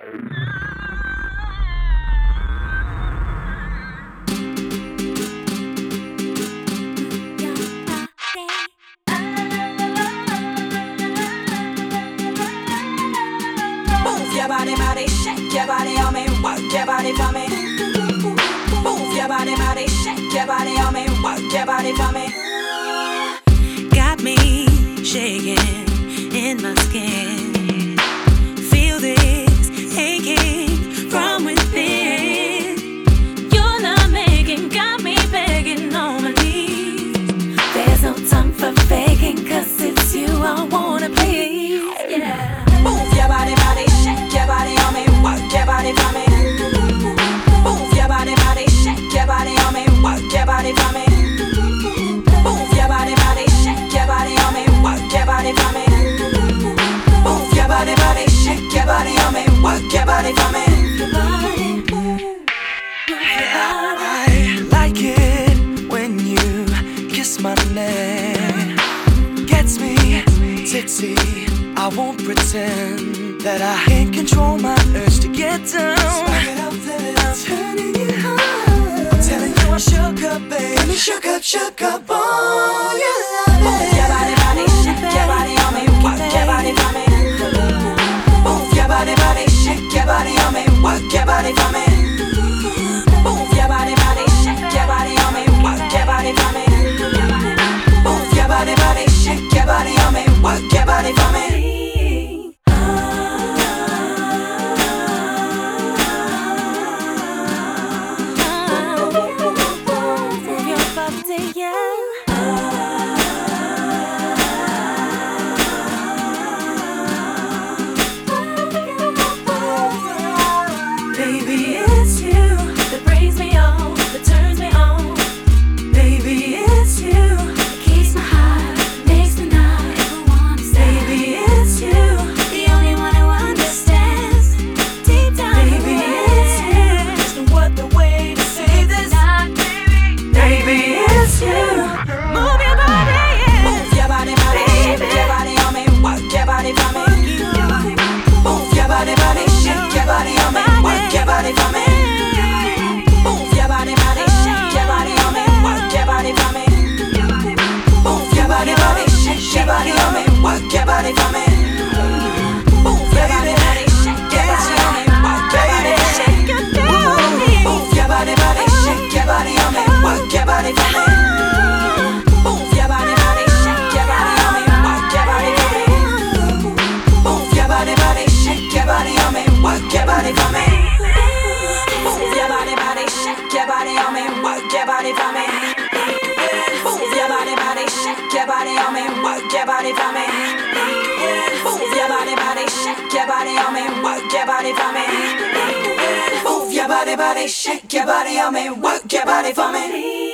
Move your body, body, shake your body on me, work your body for me. Move your body, body, shake your body on me, work your body for me. Got me shaking in my skin. Feel this aching from within. Your love making got me begging on my knees. There's no time for faking, 'cause it's you I wanna please. Yeah. Move your body, body, shake your body on me, work your body for me. Move your body, body, shake your body on me, work your body for me. Move your body, body, shake your body on me, work your body for me. Move your body, body, shake your body on me, work your body for me. I like it when you kiss my neck. Gets me tipsy. I won't pretend that I can't control my urge to get down. Smack it up till it's turning you on. I'm telling you I'm shook up, baby. Shook up, oh, you love it. Move your body, body, shake your body on me, work your body for me. Move your body, body, shake your body on me, work your body for me. Move your body, body, shake your body on me, work your body for me. Move your body, body, shake your body on me, work your body for me. Baby, it's you that brings me on, that turns me on. Baby, it's you that keeps my heart, makes me not ever wanna stop. Baby, it's you, the only one who understands deep down. Baby, it's you. There's no other way to say this. Baby, it's you. Move your body, yeah. Move your body, body, shake your body on me, work your body for me. Move your body, body, shake your body on me, work your body for me. Move your body, body, shake your body on me, work your body for me. Move your body, body, shake your body on me, work your body for me. Move your body, body, shake your body on me, work your body for me. Move your body, body, shake your body on me, work your body for me. Move your body, body, shake your body on me, work your body for me. Move your body, body, shake your body on me, work your body for me. Move your body, body, shake your body on me, work your body for me. Move your body, body, shake your body on me, work your body for me. Move your body, body, shake your body on me, work your body for me. Move your body, body, shake your body on me, work your body for me.